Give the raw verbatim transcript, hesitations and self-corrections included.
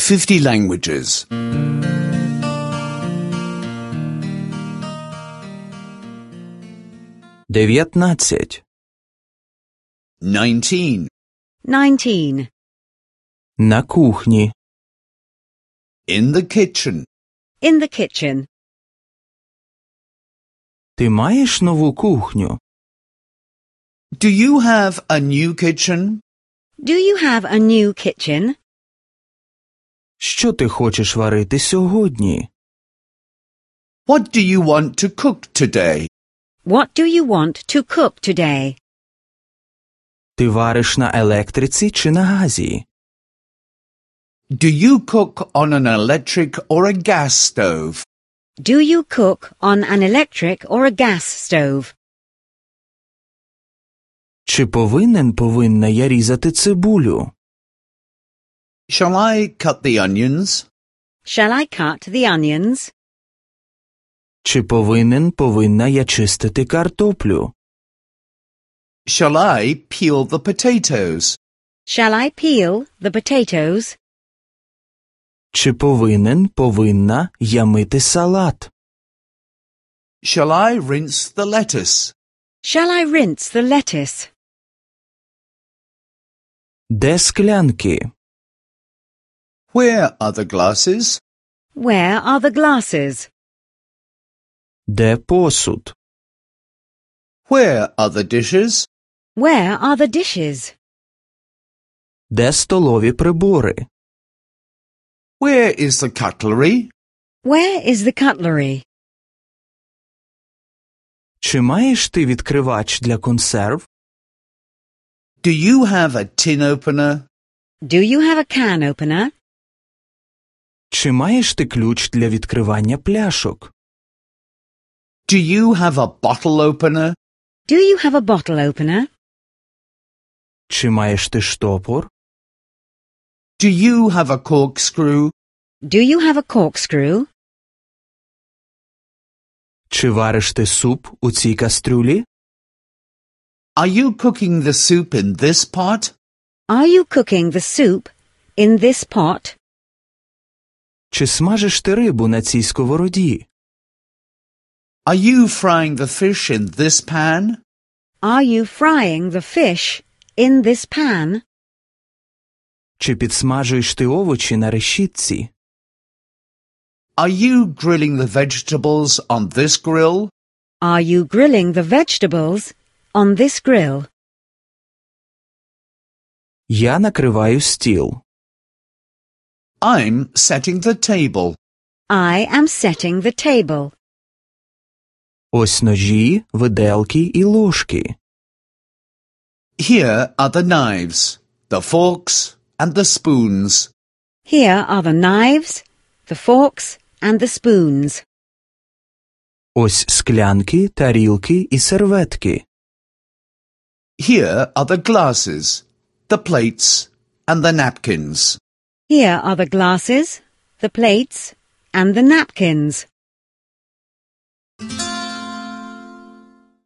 fifty languages. дев'ятнадцять, Nineteen. nineteen. на кухні, In the kitchen. In the kitchen. ти маєш нову кухню? Do you have a new kitchen? Do you have a new kitchen? Що ти хочеш варити сьогодні? What do you want to cook today? What do you want to cook today? Ти вариш на електриці чи на газі? Do you cook on an electric or a gas stove? Do you cook on an electric or a gas stove? Чи повинен повинна я різати цибулю? Shall I cut the onions? Shall I cut the onions? Чи повинен повинна я чистити картоплю? Shall I peel the potatoes? Shall I peel the potatoes? Чи повинен повинна я мити салат? Shall I rinse the lettuce? Shall I rinse the lettuce? Де склянки? Where are the glasses? Where are the glasses? Де посуд? Where are the dishes? Where are the dishes? Де столові прибори? Where is the cutlery? Where is the cutlery? Чи маєш ти відкривач для консерв? Do you have a tin opener? Do you have a can opener? Чи маєш ти ключ для відкривання пляшок? Do you have a bottle opener? Do you have a bottle opener? Чи маєш ти штопор? Do you have a corkscrew? Do you have a corkscrew? Чи вариш ти суп у цій кастрюлі? Are you cooking the soup in this pot? Are you cooking the soup in this pot? Чи смажиш ти рибу на цій сковороді? Are you frying the fish in this pan? Are you frying the fish in this pan? Чи підсмажуєш ти овочі на решітці? Are you grilling the vegetables on this grill? Are you grilling the vegetables on this grill? Я накриваю стіл. I'm setting the table. I am setting the table. Ось ножі, виделки і ложки. Here are the knives, the forks, and the spoons. Here are the knives, the forks, and the spoons. Ось склянки, тарілки і серветки. Here are the glasses, the plates, and the napkins. Here are the glasses, the plates, and the napkins.